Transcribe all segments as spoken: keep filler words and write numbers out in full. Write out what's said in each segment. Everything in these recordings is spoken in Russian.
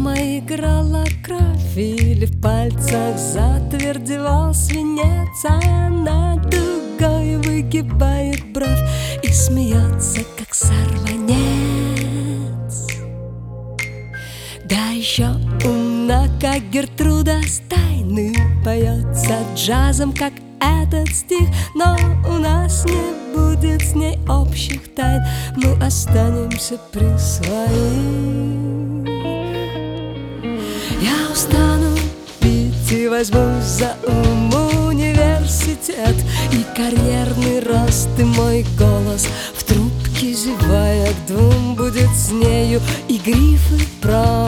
дома играла кровь, или в пальцах затвердевал свинец, а она дугой выгибает бровь и смеется, как сорванец. Да еще умна, как Гертруда Стайн, поется джазом, как этот стих. Но у нас не будет с ней общих тайн, мы останемся при своих. Я устану пить и возьмусь за ум, университет и карьерный рост, и мой голос в трубке, зевая к двум, будет с нею и грифы пром.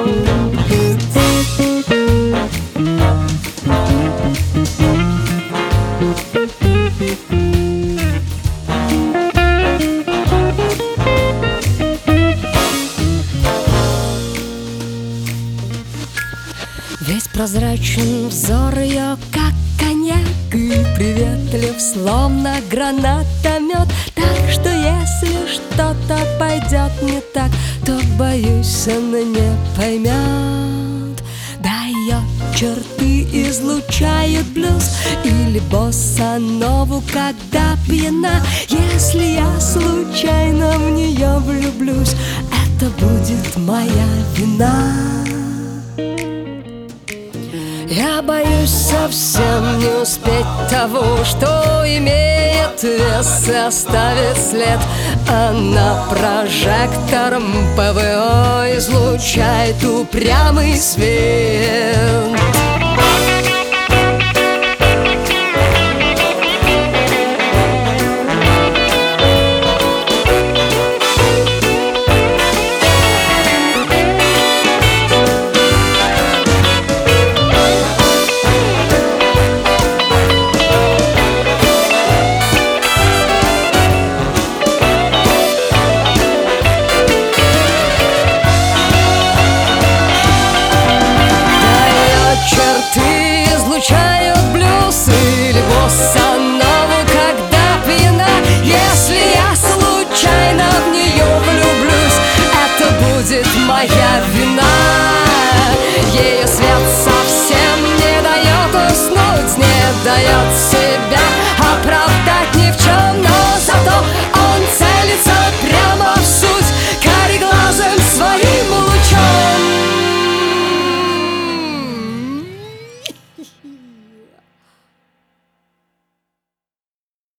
Весь прозрачен взор ее, как коньяк, и приветлив, словно гранатомет. Так что если что-то пойдет не так, то, боюсь, она не поймет. Да, ее черты излучают блюз или босса-нову, когда пьяна. Если я случайно в нее влюблюсь, это будет моя вина. Я боюсь совсем не успеть того, что имеет вес и оставит след. Она прожектором ПВО излучает упрямый свет. Моя вина, ее свет совсем не дает уснуть, не дает себя